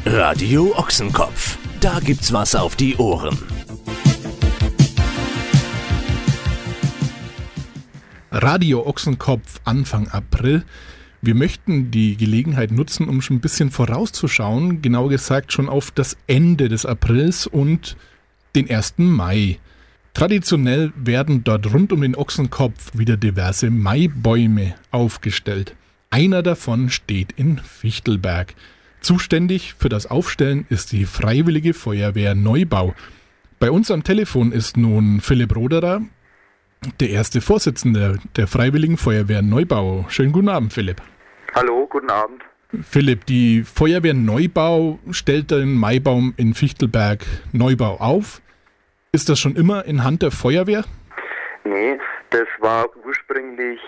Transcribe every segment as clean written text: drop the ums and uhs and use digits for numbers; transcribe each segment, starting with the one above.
Radio Ochsenkopf. Da gibt's was auf die Ohren. Radio Ochsenkopf Anfang April. Wir möchten die Gelegenheit nutzen, um schon ein bisschen vorauszuschauen, genauer gesagt schon auf das Ende des Aprils und den 1. Mai. Traditionell werden dort rund um den Ochsenkopf wieder diverse Maibäume aufgestellt. Einer davon steht in Fichtelberg. Zuständig für das Aufstellen ist die Freiwillige Feuerwehr Neubau. Bei uns am Telefon ist nun Philipp Roderer, der erste Vorsitzende der Freiwilligen Feuerwehr Neubau. Schönen guten Abend, Philipp. Hallo, guten Abend. Philipp, die Feuerwehr Neubau stellt den Maibaum in Fichtelberg Neubau auf. Ist das schon immer in Hand der Feuerwehr? Nee, das war ursprünglich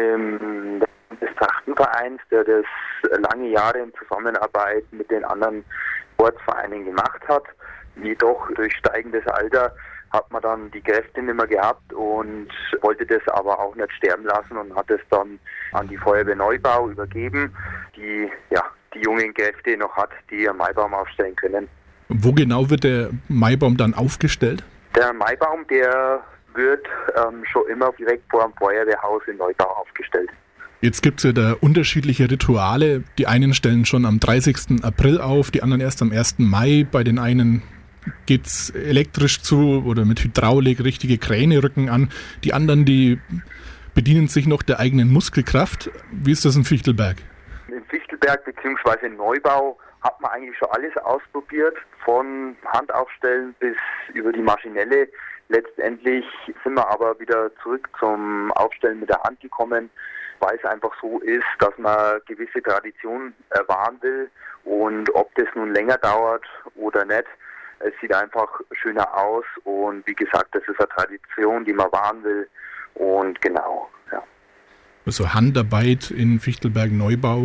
des Trachtenvereins, der das lange Jahre in Zusammenarbeit mit den anderen Ortsvereinen gemacht hat. Jedoch durch steigendes Alter hat man dann die Kräfte nicht mehr gehabt und wollte das aber auch nicht sterben lassen und hat es dann an die Feuerwehr Neubau übergeben, die die jungen Kräfte noch hat, die einen Maibaum aufstellen können. Wo genau wird der Maibaum dann aufgestellt? Der Maibaum, der wird schon immer direkt vor dem Feuerwehrhaus in Neubau aufgestellt. Jetzt gibt es ja da unterschiedliche Rituale. Die einen stellen schon am 30. April auf, die anderen erst am 1. Mai. Bei den einen geht es elektrisch zu oder mit Hydraulik, richtige Kräne rücken an. Die anderen, die bedienen sich noch der eigenen Muskelkraft. Wie ist das in Fichtelberg? In Fichtelberg bzw. in Neubau hat man eigentlich schon alles ausprobiert, von Handaufstellen bis über die maschinelle. Letztendlich sind wir aber wieder zurück zum Aufstellen mit der Hand gekommen, weil es einfach so ist, dass man gewisse Traditionen wahren will und ob das nun länger dauert oder nicht, es sieht einfach schöner aus und wie gesagt, das ist eine Tradition, die man wahren will und genau, ja. Also Handarbeit in Fichtelberg Neubau.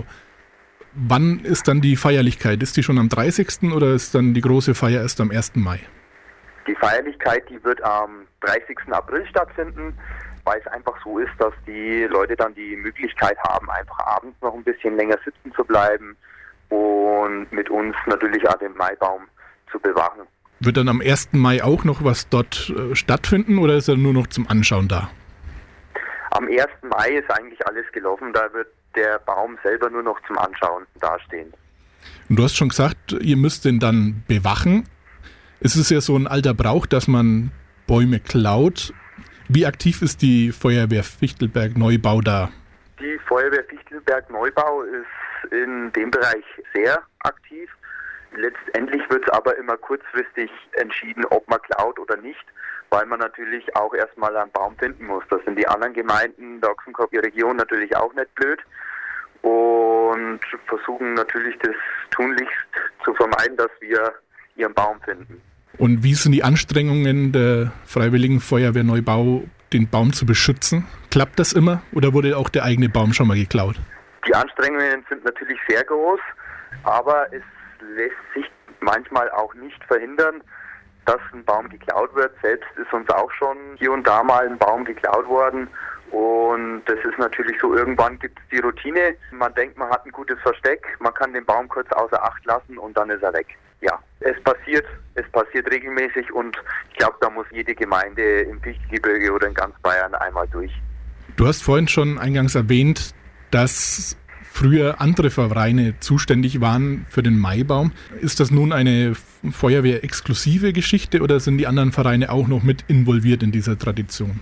Wann ist dann die Feierlichkeit? Ist die schon am 30. oder ist dann die große Feier erst am 1. Mai? Die Feierlichkeit, die wird am 30. April stattfinden, weil es einfach so ist, dass die Leute dann die Möglichkeit haben, einfach abends noch ein bisschen länger sitzen zu bleiben und mit uns natürlich auch den Maibaum zu bewachen. Wird dann am 1. Mai auch noch was dort stattfinden oder ist er nur noch zum Anschauen da? Am 1. Mai ist eigentlich alles gelaufen, da wird der Baum selber nur noch zum Anschauen dastehen. Und du hast schon gesagt, ihr müsst den dann bewachen. Es ist ja so ein alter Brauch, dass man Bäume klaut. Wie aktiv ist die Feuerwehr Fichtelberg Neubau da? Die Feuerwehr Fichtelberg Neubau ist in dem Bereich sehr aktiv. Letztendlich wird es aber immer kurzfristig entschieden, ob man klaut oder nicht, weil man natürlich auch erstmal einen Baum finden muss. Das sind die anderen Gemeinden der Ochsenkopf-Region natürlich auch nicht blöd und versuchen natürlich das tunlichst zu vermeiden, dass wir ihren Baum finden. Und wie sind die Anstrengungen der Freiwilligen Feuerwehr Neubau, den Baum zu beschützen? Klappt das immer oder wurde auch der eigene Baum schon mal geklaut? Die Anstrengungen sind natürlich sehr groß, aber es lässt sich manchmal auch nicht verhindern, dass ein Baum geklaut wird. Selbst ist uns auch schon hier und da mal ein Baum geklaut worden. Und das ist natürlich so, irgendwann gibt es die Routine. Man denkt, man hat ein gutes Versteck, man kann den Baum kurz außer Acht lassen und dann ist er weg. Ja, es passiert regelmäßig und ich glaube, da muss jede Gemeinde im Fichtelgebirge oder in ganz Bayern einmal durch. Du hast vorhin schon eingangs erwähnt, dass früher andere Vereine zuständig waren für den Maibaum. Ist das nun eine Feuerwehr-exklusive Geschichte oder sind die anderen Vereine auch noch mit involviert in dieser Tradition?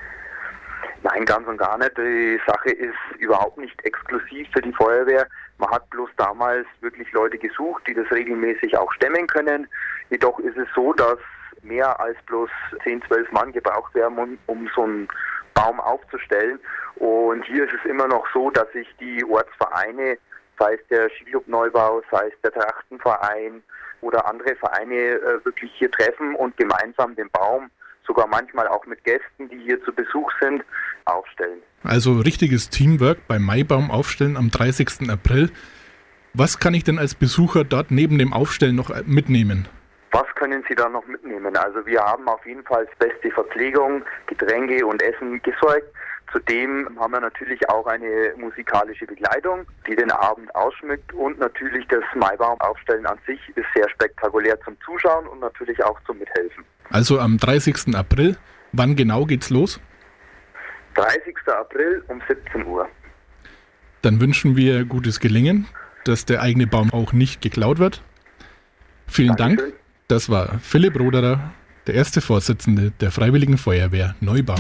Nein, ganz und gar nicht. Die Sache ist überhaupt nicht exklusiv für die Feuerwehr. Man hat bloß damals wirklich Leute gesucht, die das regelmäßig auch stemmen können. Jedoch ist es so, dass mehr als bloß 10, 12 Mann gebraucht werden, um so einen Baum aufzustellen. Und hier ist es immer noch so, dass sich die Ortsvereine, sei es der Skiclub Neubau, sei es der Trachtenverein oder andere Vereine wirklich hier treffen und gemeinsam den Baum, sogar manchmal auch mit Gästen, die hier zu Besuch sind, aufstellen. Also richtiges Teamwork beim Maibaum aufstellen am 30. April. Was kann ich denn als Besucher dort neben dem Aufstellen noch mitnehmen? Was können Sie da noch mitnehmen? Also wir haben auf jeden Fall beste Verpflegung, Getränke und Essen gesorgt. Zudem haben wir natürlich auch eine musikalische Begleitung, die den Abend ausschmückt, und natürlich das Maibaumaufstellen an sich ist sehr spektakulär zum Zuschauen und natürlich auch zum Mithelfen. Also am 30. April, wann genau geht's los? 30. April um 17 Uhr. Dann wünschen wir gutes Gelingen, dass der eigene Baum auch nicht geklaut wird. Vielen Dankeschön. Dank. Das war Philipp Roderer, der erste Vorsitzende der Freiwilligen Feuerwehr Neubau.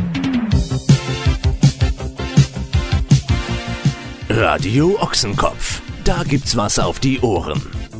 Radio Ochsenkopf. Da gibt's was auf die Ohren.